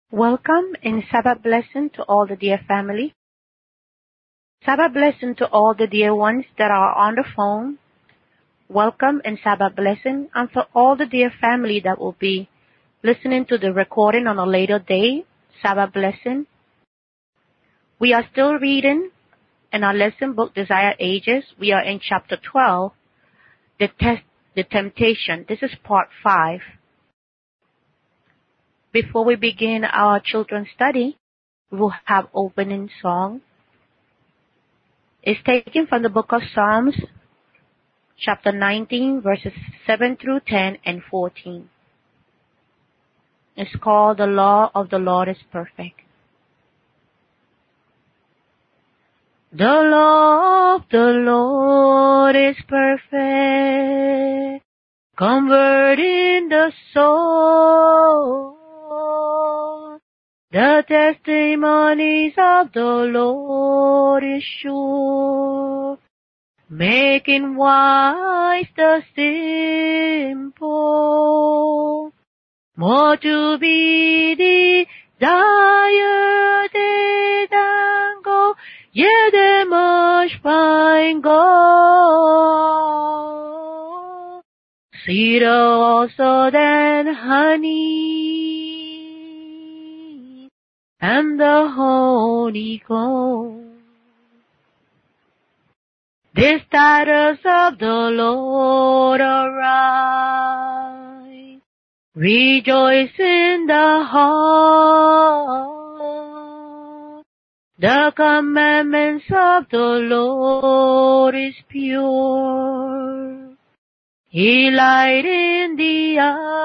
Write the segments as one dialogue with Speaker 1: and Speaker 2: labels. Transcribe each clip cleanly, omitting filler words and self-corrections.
Speaker 1: Welcome and Sabbath blessing to all the dear family. Sabbath blessing to all the dear ones that are on the phone. Welcome and Sabbath blessing, and for all the dear family that will be listening to the recording on a later day. Sabbath blessing. We are still reading in our lesson book, Desire Ages. We are in chapter 12, the temptation. This is part 5. Before we begin our children's study, we will have opening song. It's taken from the book of Psalms, chapter 19, verses 7 through 10 and 14. It's called The Law of the Lord is Perfect. The law of the Lord is perfect, converting the soul. The testimonies of the Lord is sure, making wise the simple. More to be desired than gold, yea, than much fine gold. Sweeter also than honey and the honeycomb. This tidings of the Lord arise, rejoice in the heart. The commandments of the Lord is pure, He light in the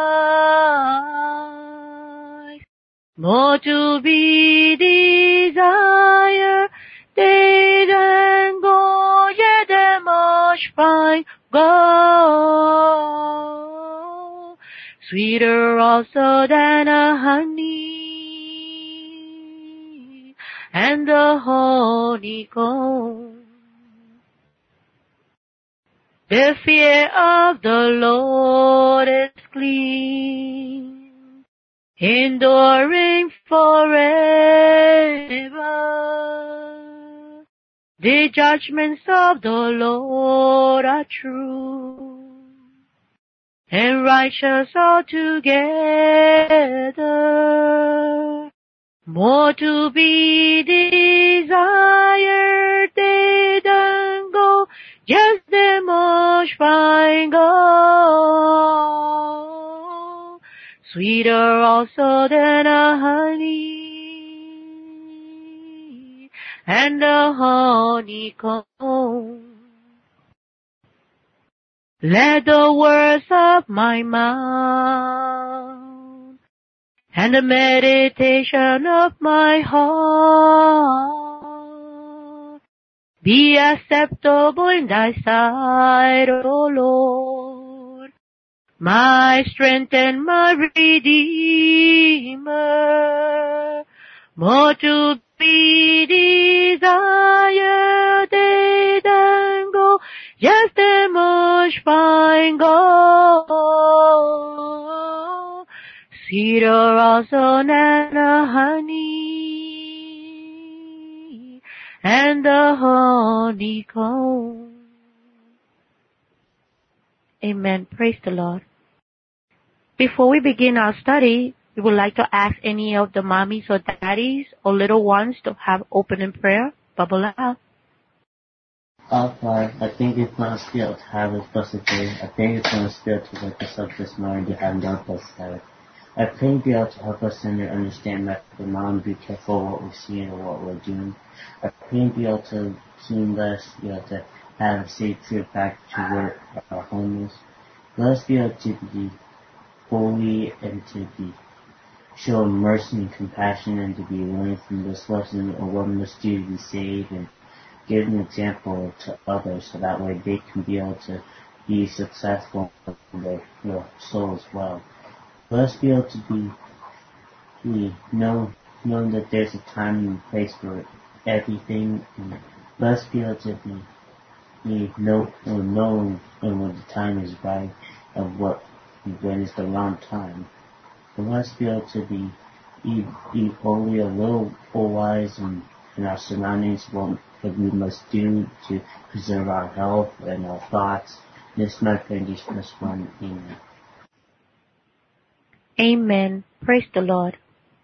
Speaker 1: eyes. More to be desired than gold, yea, than much fine gold. Sweeter also than a honey and the honeycomb. The fear of the Lord is clean, enduring forever. The judgments of the Lord are true and righteous altogether. More to be desired than gold, yes, than much fine gold. Sweeter also than a honey and a honeycomb. Let the words of my mouth and the meditation of my heart be acceptable in thy sight, O Lord, my strength and my redeemer. More to be desired than gold, yes, than much fine gold. Sweeter also than a honey and the honeycomb. Amen. Praise the Lord. Before we begin our study, we would like to ask any of the mommies or daddies or little ones to have opening prayer. Bubble out.
Speaker 2: Our Father, I thank you for us to be able to have this blessed day. I thank you for the Spirit to wake us up this morning to have no blessed Sabbath. I pray you be able to help us and understand that the mom be careful what we're seeing or what we're doing. I pray you be able to soon let us be able to have a safe trip back to where our home is. Let us be able to be holy and to be show mercy and compassion and to be learning from this lesson or what we must do to be saved and give an example to others so that way they can be able to be successful in their soul as well. Let us be able to be knowing that there's a time and place for everything, and let us be able to be knowing when the time is right and when is the wrong time. But let us be able to be eat only a little wise in our surroundings, what we must do to preserve our health and our thoughts. This is my prayer, Jesus Christ, one. Amen.
Speaker 1: Amen. Praise the Lord.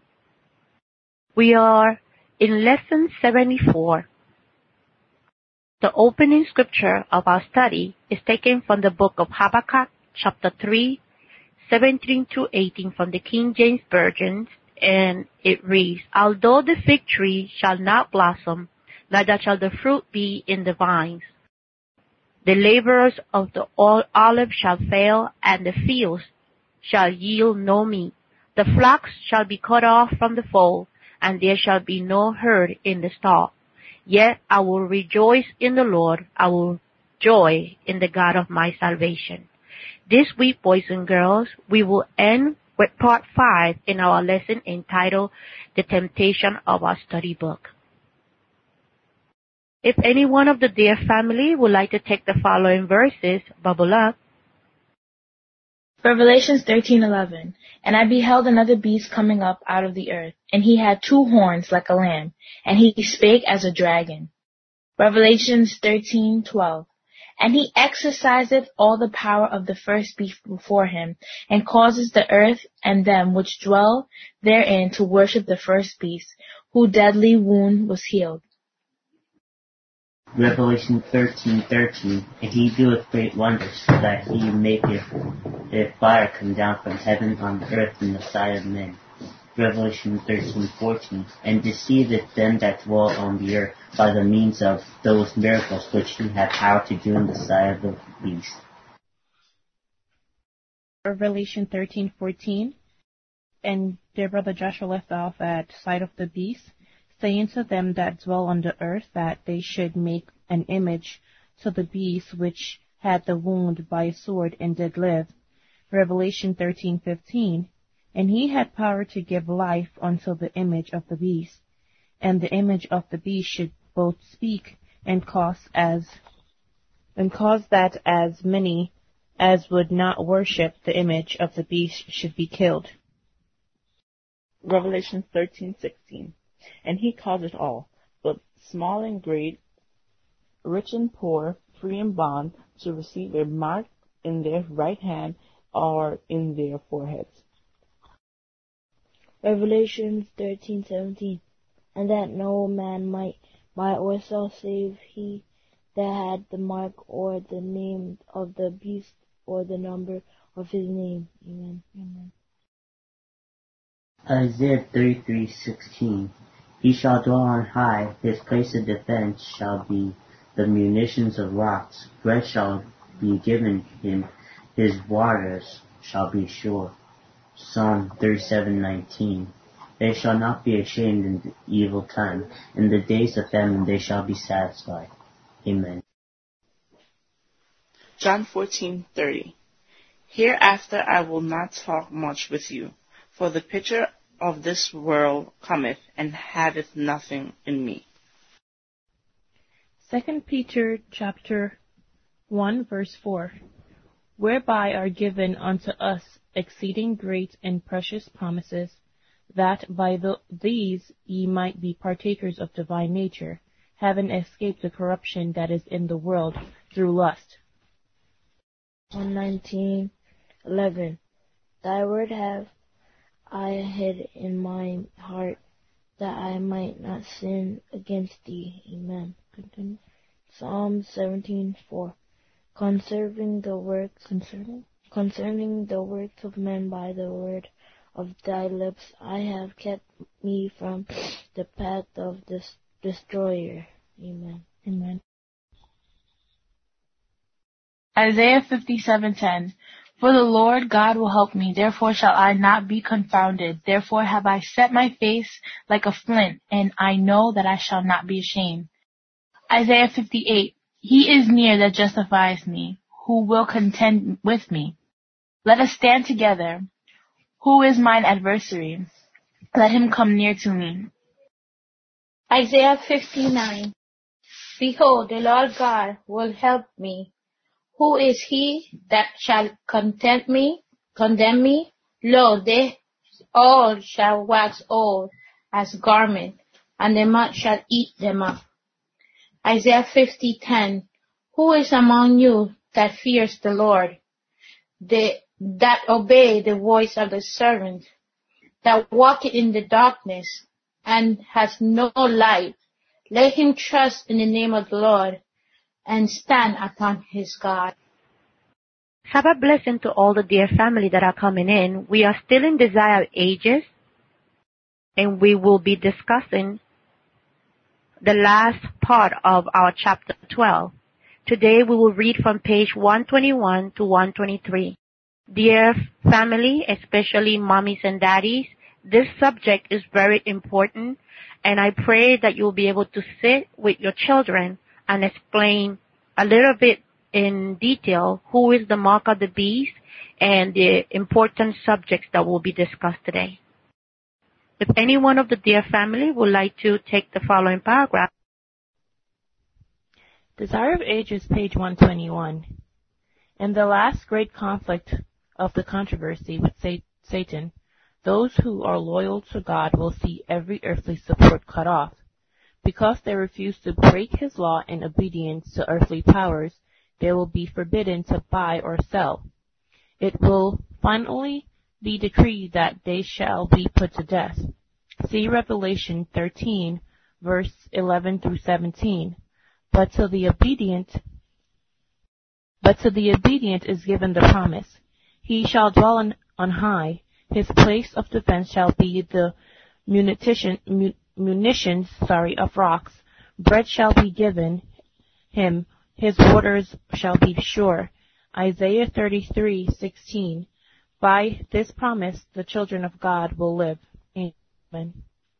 Speaker 1: We are in lesson 74. The opening scripture of our study is taken from the book of Habakkuk, chapter 3, 17-18 from the King James Version, and it reads, Although the fig tree shall not blossom, neither shall the fruit be in the vines. The laborers of the olive shall fail, and the fields shall yield no meat. The flocks shall be cut off from the fold, and there shall be no herd in the stall. Yet I will rejoice in the Lord. I will joy in the God of my salvation. This week, boys and girls, we will end with part 5 in our lesson entitled The Temptation of Our Study Book. If any one of the dear family would like to take the following verses, bubble up.
Speaker 3: Revelations 13:11. And I beheld another beast coming up out of the earth, and he had 2 horns like a lamb, and he spake as a dragon. Revelations 13:12. And he exerciseth all the power of the first beast before him, and causes the earth and them which dwell therein to worship the first beast, whose deadly wound was healed.
Speaker 2: Revelation 13:13, and he doeth great wonders, so that he maketh a fire come down from heaven on the earth in the sight of men. Revelation 13:14, and deceiveth them that dwell on the earth by the means of those miracles which he had power to do in the sight of the beast.
Speaker 4: Revelation 13:14, and their brother Joshua left off at sight of the beast, saying to them that dwell on the earth that they should make an image to the beast which had the wound by a sword and did live. Revelation 13:15, and he had power to give life unto the image of the beast, and the image of the beast should both speak and cause that as many as would not worship the image of the beast should be killed.
Speaker 5: Revelation 13:16. And he causeth all, both small and great, rich and poor, free and bond, to receive a mark in their right hand or in their foreheads.
Speaker 6: Revelation 13:17. And that no man might buy or sell save he that had the mark or the name of the beast or the number of his name. Amen. Amen.
Speaker 2: Isaiah 33:16, he shall dwell on high, his place of defense shall be the munitions of rocks. Bread shall be given him, his waters shall be sure. Psalm 37:19, they shall not be ashamed in the evil time. In the days of famine they shall be satisfied. Amen.
Speaker 5: John 14:30. Hereafter I will not talk much with you, for the picture of this world cometh, and haveth nothing in me.
Speaker 4: 2 Peter chapter 1 verse 4, whereby are given unto us exceeding great and precious promises, that by these ye might be partakers of divine nature, having escaped the corruption that is in the world through lust.
Speaker 6: 119:11. Thy word have I hid in my heart, that I might not sin against thee. Amen. Continue. Psalm 17:4. Concerning the works of men by the word of thy lips, I have kept me from the path of this destroyer. Amen.
Speaker 4: Amen.
Speaker 3: Isaiah 57:10. For the Lord God will help me, therefore shall I not be confounded. Therefore have I set my face like a flint, and I know that I shall not be ashamed. Isaiah 58. He is near that justifies me. Who will contend with me? Let us stand together. Who is mine adversary? Let him come near to me.
Speaker 7: Isaiah 59. Behold, the Lord God will help me. Who is he that shall condemn me? Lo, they all shall wax old as garment, and the moth shall eat them up. Isaiah 50:10. Who is among you that fears the Lord, that obey the voice of the servant, that walketh in the darkness, and has no light? Let him trust in the name of the Lord, and stand upon his God.
Speaker 1: Sabbath blessing to all the dear family that are coming in. We are still in Desire of Ages, and we will be discussing the last part of our chapter 12. Today we will read from page 121 to 123. Dear family, especially mommies and daddies, this subject is very important, and I pray that you'll be able to sit with your children and explain a little bit in detail who is the mark of the beast and the important subjects that will be discussed today. If any one of the dear family would like to take the following paragraph.
Speaker 4: Desire of Ages, page 121. In the last great conflict of the controversy with Satan, those who are loyal to God will see every earthly support cut off. Because they refuse to break his law in obedience to earthly powers, they will be forbidden to buy or sell. It will finally be decreed that they shall be put to death. See Revelation 13, verse 11 through 17. But to the obedient is given the promise. He shall dwell on high. His place of defense shall be the munitions of rocks. Bread shall be given him. His waters shall be sure. Isaiah 33:16. By this promise, the children of God will live. Amen.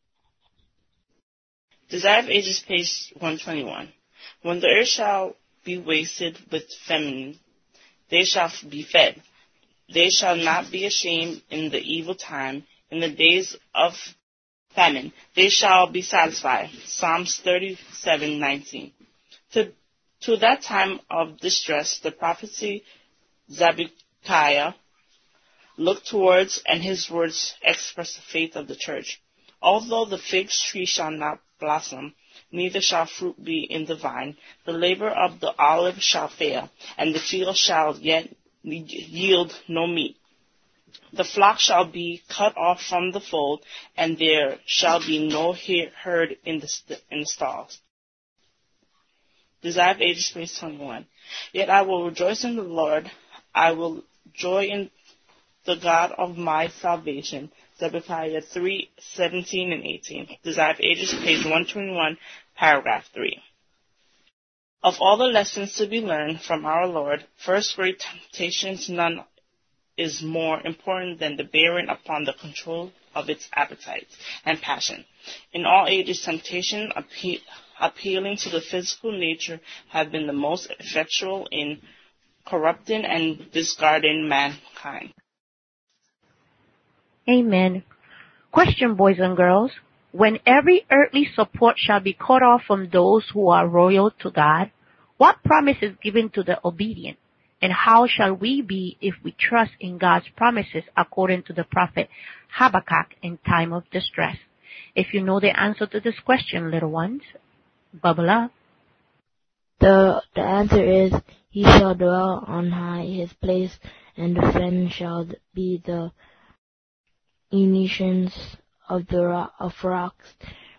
Speaker 5: Desire of Ages, page 121. When the earth shall be wasted with famine, they shall be fed. They shall not be ashamed in the evil time. In the days of famine, they shall be satisfied. Psalms 37:19. To that time of distress, the prophet Zedekiah looked towards, and his words express the faith of the church. Although the fig tree shall not blossom, neither shall fruit be in the vine, the labor of the olive shall fail, and the field shall yet yield no meat. The flock shall be cut off from the fold, and there shall be no herd in the stalls. Desire of Ages, page 21. Yet I will rejoice in the Lord. I will joy in the God of my salvation. Zedekiah 3:17 and 18. Desire of Ages, page 121, paragraph 3. Of all the lessons to be learned from our Lord, first great temptations, none is more important than the bearing upon the control of its appetites and passion. In all ages, temptation appealing to the physical nature have been the most effectual in corrupting and discarding mankind.
Speaker 1: Amen. Question, boys and girls. When every earthly support shall be cut off from those who are loyal to God, what promise is given to the obedient? And how shall we be if we trust in God's promises according to the prophet Habakkuk in time of distress? If you know the answer to this question, little ones, bubble up.
Speaker 6: The answer is, he shall dwell on high, his place and defense shall be the munitions of rocks.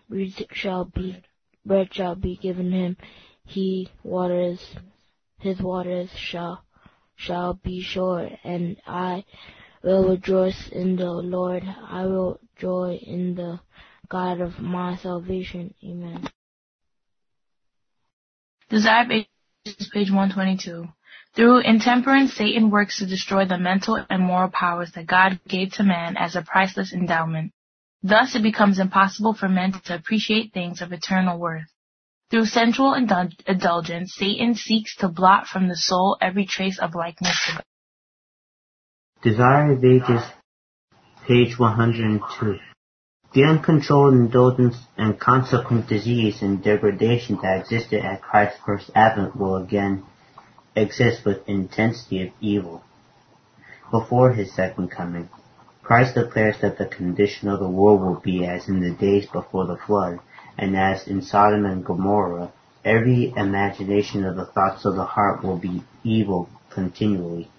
Speaker 6: Bread shall be given him. His waters shall be sure. And I will rejoice in the Lord. I will joy in the God of my salvation. Amen.
Speaker 3: Desire of Ages, page 122. Through intemperance, Satan works to destroy the mental and moral powers that God gave to man as a priceless endowment. Thus, it becomes impossible for men to appreciate things of eternal worth. Through sensual indulgence, Satan seeks to blot from the soul every trace of likeness to God.
Speaker 2: Desire of Ages, page 102. The uncontrolled indulgence and consequent disease and degradation that existed at Christ's first advent will again exist with intensity of evil before his second coming. Christ declares that the condition of the world will be as in the days before the flood, and as in Sodom and Gomorrah, every imagination of the thoughts of the heart will be evil continually.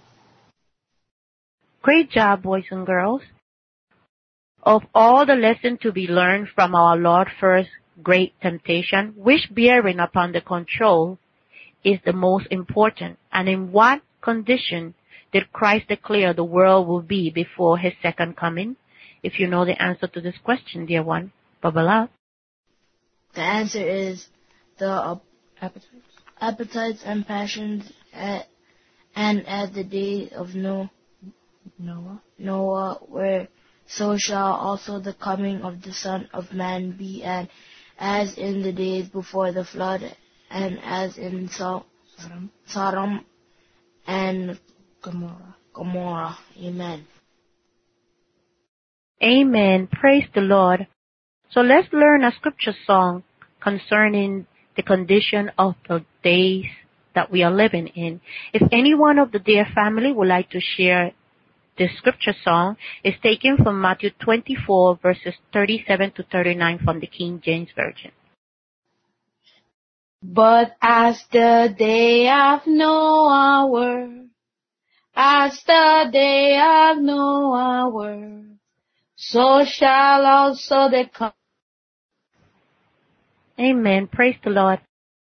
Speaker 1: Great job, boys and girls. Of all the lessons to be learned from our Lord's first great temptation, which bearing upon the control is the most important, and in what condition did Christ declare the world will be before his second coming? If you know the answer to this question, dear one, bubble up.
Speaker 6: The answer is the appetites and passions and at the day of Noah, where so shall also the coming of the Son of Man be, and as in the days before the flood, and as in Sodom and Gomorrah. Amen.
Speaker 1: Amen. Praise the Lord. So let's learn a scripture song concerning the condition of the days that we are living in. If any one of the dear family would like to share this scripture song, is taken from Matthew 24 verses 37 to 39 from the King James Version.
Speaker 7: But as the day of Noah were, so shall also the come.
Speaker 1: Amen. Praise the Lord.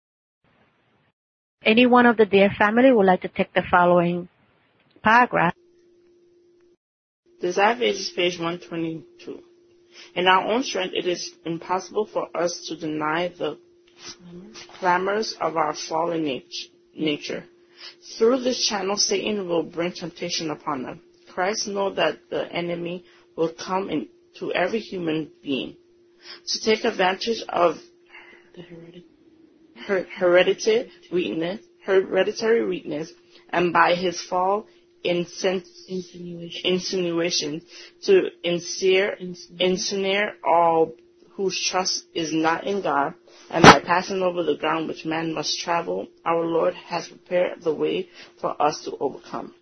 Speaker 1: Any one of the dear family would like to take the following paragraph.
Speaker 5: Desire of Ages, page 122. In our own strength, it is impossible for us to deny the clamors of our fallen nature. Through this channel, Satan will bring temptation upon them. Christ knows that the enemy will come into every human being to take advantage of the hereditary weakness, and by his fall insinuations to ensnare all whose trust is not in God, and by passing over the ground which man must travel, our Lord has prepared the way for us to overcome.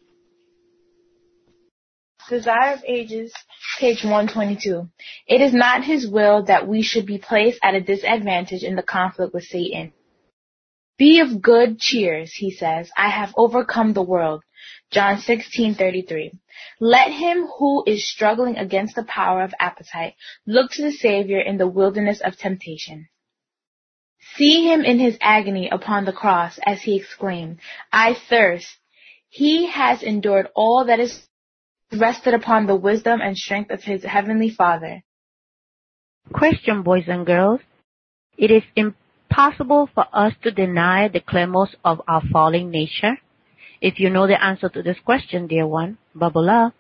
Speaker 3: Desire of Ages, page 122. It is not his will that we should be placed at a disadvantage in the conflict with Satan. Be of good cheer, he says. I have overcome the world. John 16:33. Let him who is struggling against the power of appetite look to the Savior in the wilderness of temptation. See him in his agony upon the cross as he exclaimed, I thirst. He has endured all that is rested upon the wisdom and strength of his heavenly Father.
Speaker 1: Question, boys and girls. It is impossible for us to deny the clamors of our falling nature. If you know the answer to this question, dear one, bubble up.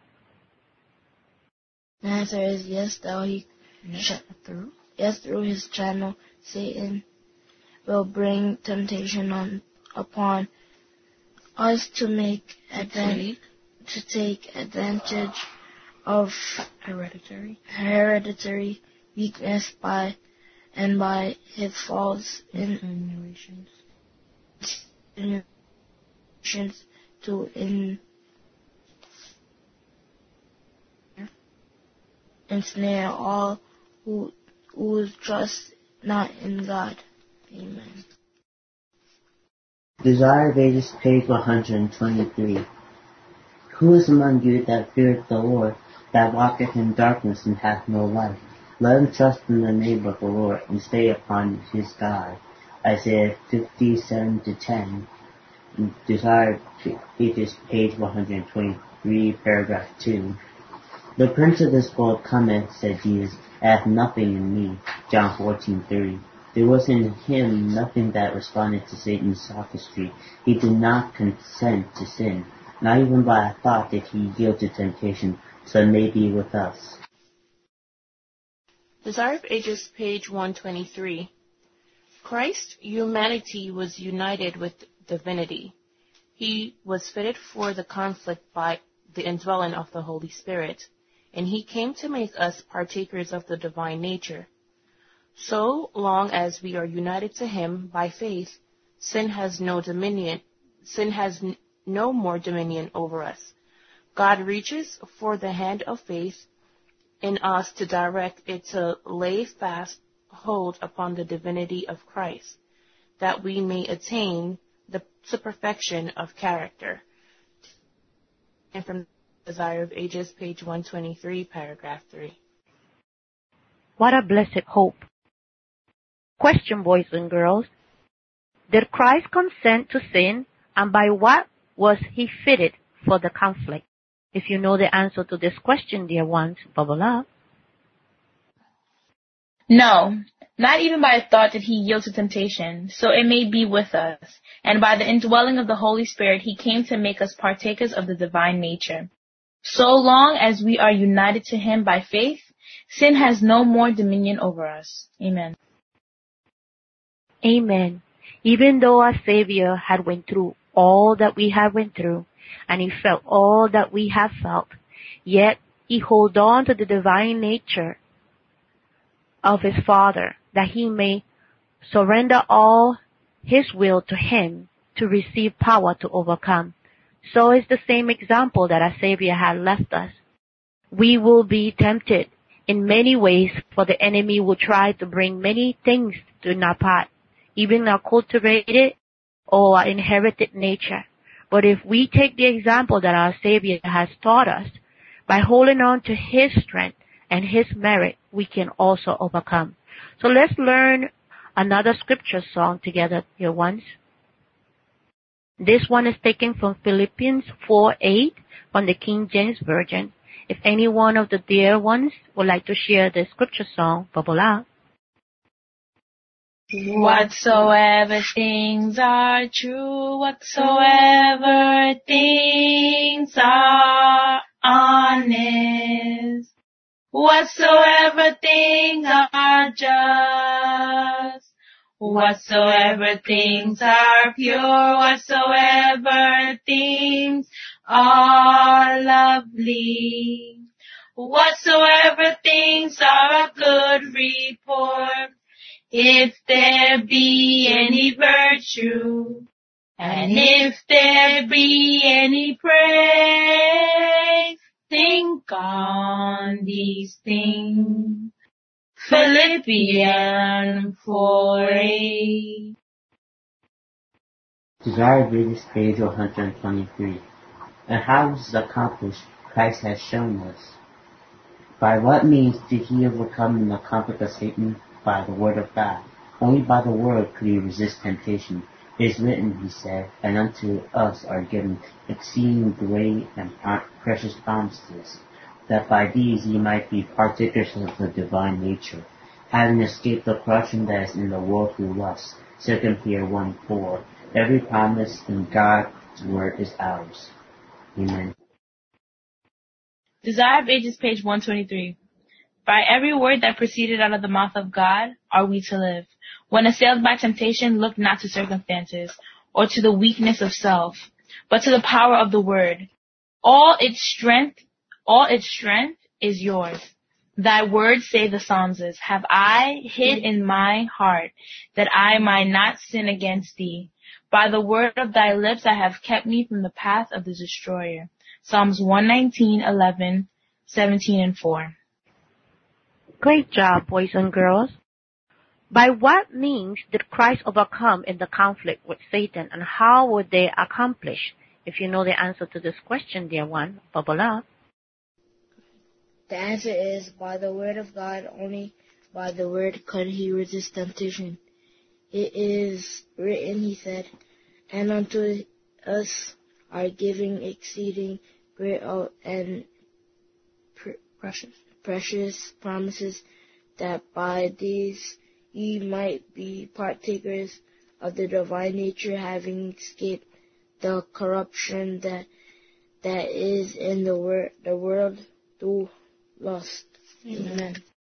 Speaker 6: The answer is yes, through his channel, Satan will bring temptation upon us to take advantage of hereditary weakness by his false insinuations to ensnare all whose trust not in God. Amen.
Speaker 2: Desire of Ages, page 123. Who is among you that feareth the Lord, that walketh in darkness and hath no light? Let him trust in the name of the Lord, and stay upon his God. Isaiah 57:10. Desire of Ages, page 123, paragraph 2. The prince of this world cometh, said Jesus, hath nothing in me. John 14:30. There was in him nothing that responded to Satan's sophistry. He did not consent to sin. Not even by a thought did he yield to temptation. So it may be with us.
Speaker 5: Desire of Ages, page 123. Christ's humanity was united with divinity. He was fitted for the conflict by the indwelling of the Holy Spirit, and he came to make us partakers of the divine nature. So long as we are united to him by faith, sin has no more dominion over us. God reaches for the hand of faith in us to direct it to lay fast hold upon the divinity of Christ, that we may attain to perfection of character. And from Desire of Ages, page 123, paragraph 3.
Speaker 1: What a blessed hope. Question, boys and girls. Did Christ consent to sin, and by what was he fitted for the conflict? If you know the answer to this question, dear ones, bubble up.
Speaker 3: No, not even by a thought did he yield to temptation, so it may be with us. And by the indwelling of the Holy Spirit, he came to make us partakers of the divine nature. So long as we are united to him by faith, sin has no more dominion over us. Amen.
Speaker 1: Amen. Even though our Savior had went through all that we have went through, and he felt all that we have felt, yet he held on to the divine nature of his Father, that he may surrender all his will to him to receive power to overcome. So is the same example that our Savior had left us. We will be tempted in many ways, for the enemy will try to bring many things to our path, even our cultivated or our inherited nature. But if we take the example that our Savior has taught us, by holding on to his strength and his merit, we can also overcome. So let's learn another scripture song together, dear ones. This one is taken from Philippians 4:8 from the King James Version. If any one of the dear ones would like to share the scripture song, bubble up.
Speaker 3: Whatsoever things are true, whatsoever things are honest, whatsoever things are just, whatsoever things are pure, whatsoever things are lovely, whatsoever things are of good report, if there be any virtue, and if there be any praise, think on these things. Philippians 4:8.
Speaker 2: Desire of Ages, page 123. And how is it accomplished? Christ has shown us. By what means did he overcome and accomplish Satan? By the word of God. Only by the word could he resist temptation. It is written, he said, and unto us are given exceeding great and precious promises, that by these ye might be partakers of the divine nature, having escaped the corruption that is in the world through lust. 2 Peter 1:4. Every promise in God's word is ours. Amen.
Speaker 3: Desire of Ages, page 123. By every word that proceeded out of the mouth of God are we to live. When assailed by temptation, look not to circumstances, or to the weakness of self, but to the power of the word. All its strength is yours. Thy word, say the psalmist, have I hid in my heart, that I might not sin against thee. By the word of thy lips I have kept me from the path of the destroyer. Psalms 119:11, 17 and 4.
Speaker 1: Great job, boys and girls. By what means did Christ overcome in the conflict with Satan, and how would they accomplish? If you know the answer to this question, dear one, bubble up.
Speaker 6: The answer is by the word of God. Only by the word could he resist temptation. It is written, he said, and unto us are given exceeding great and precious promises, that by these ye might be partakers of the divine nature, having escaped the corruption that is in the world through lust. Amen.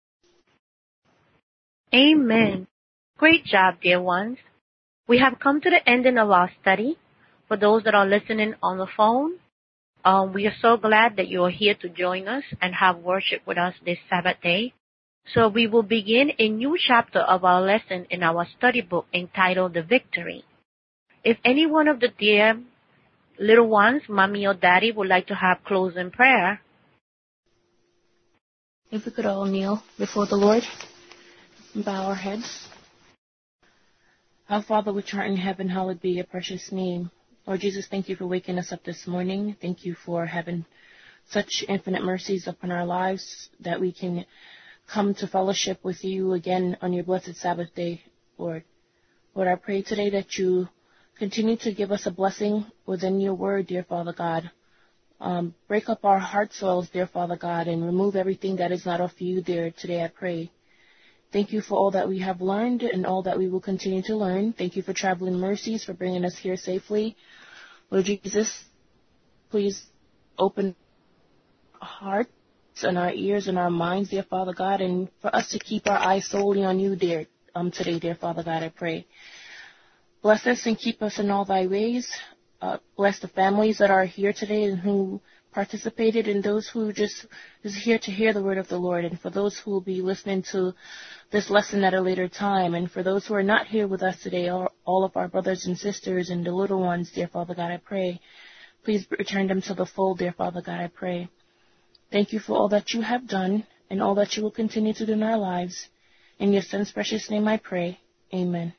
Speaker 1: Amen. Great job, dear ones. We have come to the ending of our study. For those that are listening on the phone, we are so glad that you are here to join us and have worship with us this Sabbath day. So we will begin a new chapter of our lesson in our study book entitled The Victory. If any one of the dear little ones, mommy or daddy, would like to have closing prayer.
Speaker 3: If we could all kneel before the Lord and bow our heads. Our Father which art in heaven, hallowed be your precious name. Lord Jesus, thank you for waking us up this morning. Thank you for having such infinite mercies upon our lives that we can come to fellowship with you again on your blessed Sabbath day, Lord. Lord, I pray today that you continue to give us a blessing within your word, dear Father God. Break up our heart soils, dear Father God, and remove everything that is not of you, dear. Today I pray. Thank you for all that we have learned and all that we will continue to learn. Thank you for traveling mercies, for bringing us here safely. Lord Jesus, please open our hearts and our ears and our minds, dear Father God, and for us to keep our eyes solely on you, dear, today, dear Father God, I pray. Bless us and keep us in all thy ways. Bless the families that are here today and who participated, and those who just is here to hear the word of the Lord, and for those who will be listening to this lesson at a later time, and for those who are not here with us today, all of our brothers and sisters and the little ones, dear Father God, I pray. Please return them to the fold, dear Father God, I pray. Thank you for all that you have done and all that you will continue to do in our lives. In your Son's precious name I pray. Amen.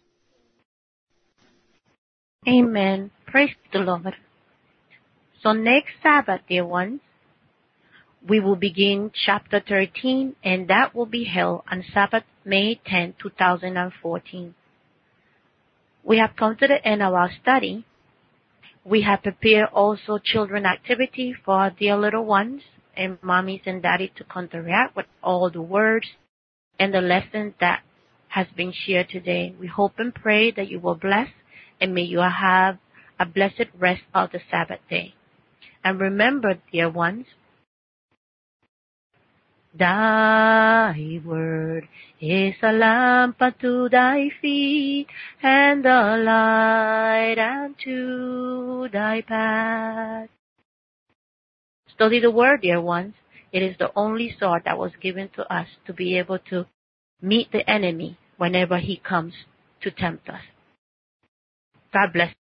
Speaker 1: Amen. Praise the Lord. So next Sabbath, dear ones, we will begin chapter 13, and that will be held on Sabbath, May 10, 2014. We have come to the end of our study. We have prepared also children activity for our dear little ones and mommies and daddy to counteract with all the words and the lessons that has been shared today. We hope and pray that you will bless, and may you have a blessed rest of the Sabbath day. And remember, dear ones, thy word is a lamp unto thy feet, and a light unto thy path. Study the word, dear ones. It is the only sword that was given to us to be able to meet the enemy whenever he comes to tempt us. God bless.